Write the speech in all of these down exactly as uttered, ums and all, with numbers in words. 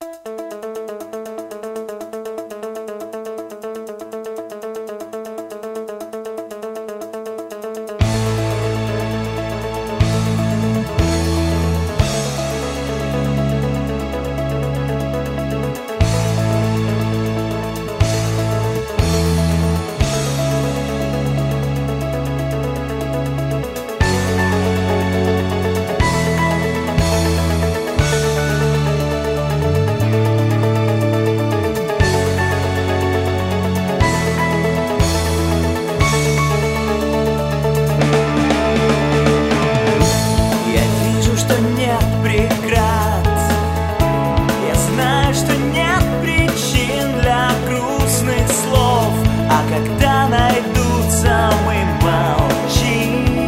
Когда найдутся, мы молчим.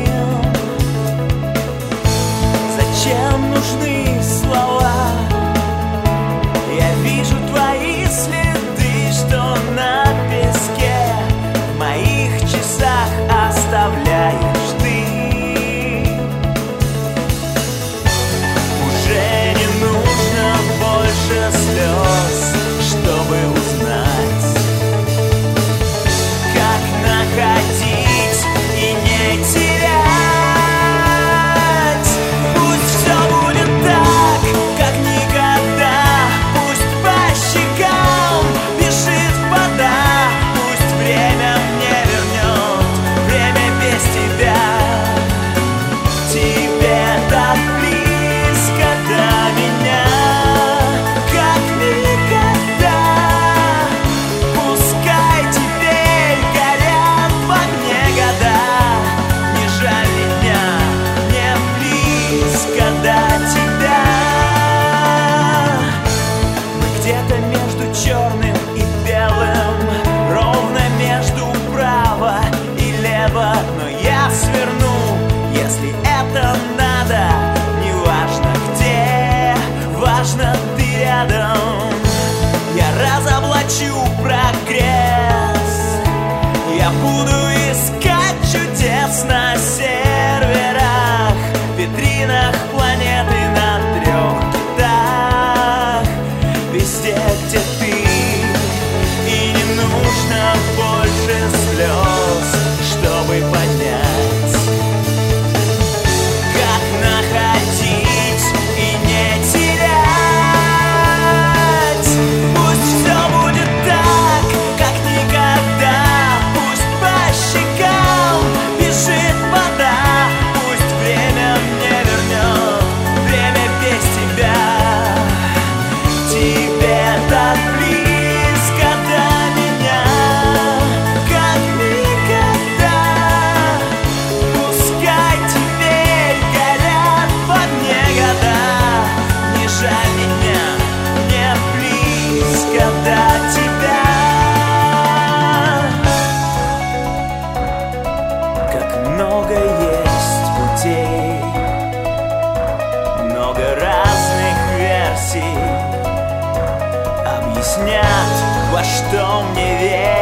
Зачем нужны слова? Я вижу твои следы, что на песке в моих часах оставляешь ты. Уже не нужно больше слез, чтобы узнать, находить и не терять. Пусть все будет так, как никогда. Пусть по щекам бежит вода. Пусть время мне вернет время без тебя. Тебе так близко до меня, как никогда. Пускай теперь горят в огне года. Не жаль меня, мне близко до тебя. Мы где-то между черным и белым, ровно между право и лево. Но я сверну, если это надо. Не важно где, важно ты рядом. Я разоблачу прогресс. Я буду искать чудес на серверах, витринах планеты на трех китах. Везде, где ты, и не нужно больше слез, чтобы понять, как находить и не терять. Пусть все будет так, как никогда. Пусть по щекам бежит вода. Пусть время мне вернет время без тебя. Тебе так близко до меня, как никогда. Пускай теперь горят в огне года. Не жаль меня, мне близко до тебя. Как много есть путей, много разных версий объяснят, во что мне верить.